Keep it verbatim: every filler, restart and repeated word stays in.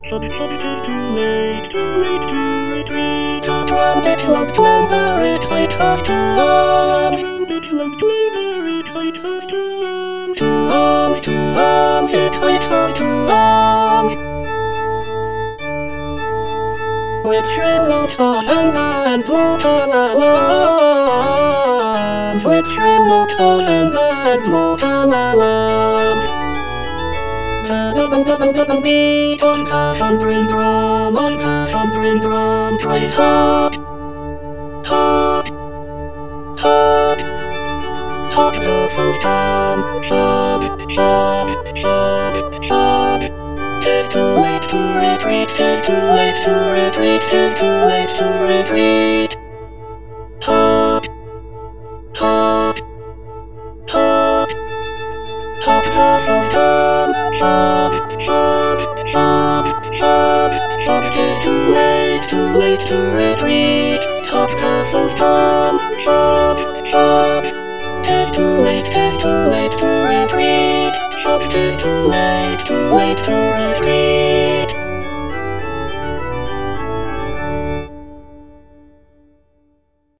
Shut it, shut it, it's too late, too late to retreat. A trumpet song to enter, excites us to arms. Trumpet song to enter, excites us to arms. To arms, to arms, excites us to arms. With shrill notes of anger and mortal alarms. With shrill notes of anger and mortal alarms. Dub-dub-dub-dub beat on the thundering drum, on the thundering drum, twice hot, hot, hot, hot the first time, shot, shot, shot, shot. 'Tis too late to retreat, 'tis too late to retreat, 'tis too late to retreat. Hot, hot, hot, hot the first time, shot, shot, shot, shot, shot. 'Tis too late, too late to retreat.